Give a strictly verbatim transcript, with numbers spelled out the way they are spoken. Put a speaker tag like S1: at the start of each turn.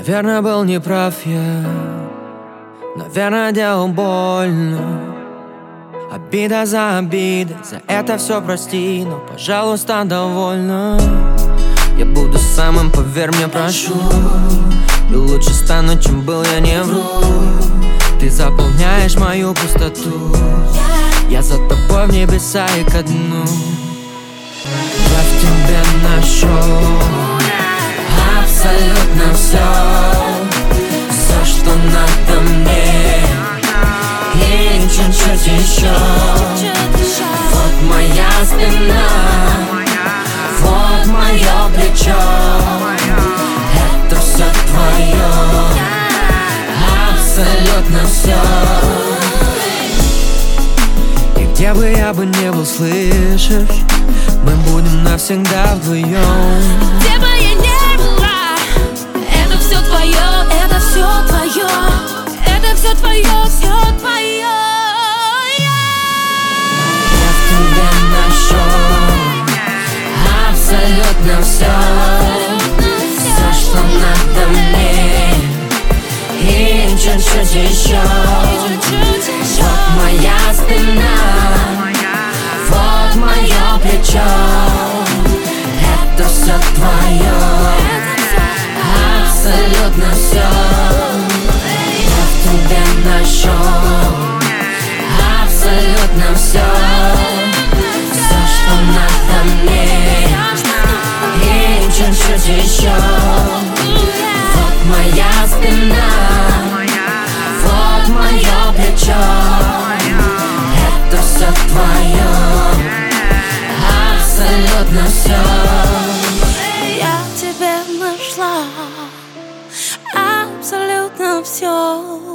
S1: Наверное, был неправ я, наверное, делал больно. Обида за обидой, за это все прости, но, пожалуйста, довольно. Я буду самым, поверь мне, прошу, и лучше стану, чем был, я не вру. Ты заполняешь мою пустоту, я за тобой в небеса и ко дну. Я в тебе нашел абсолютно все, все, что надо мне, и чуть-чуть еще. Вот моя спина, вот мое плечо, это все твое, абсолютно все. И где бы я бы не был, слышишь, мы будем навсегда вдвоем.
S2: Где бы я не была, это все твое, это все твое, это все твое, все твое.
S1: Я в тебе нашел абсолютно все, все, что надо мне, и чуть-чуть еще. Вот моя спина, вот мое плечо, это все твое, абсолютно все. Я в тебе нашел абсолютно все, все, что надо мне, и чуть-чуть еще. Вот моя спина, вот мое плечо, это все твое, абсолютно все.
S2: Я тебе нашла абсолютно все.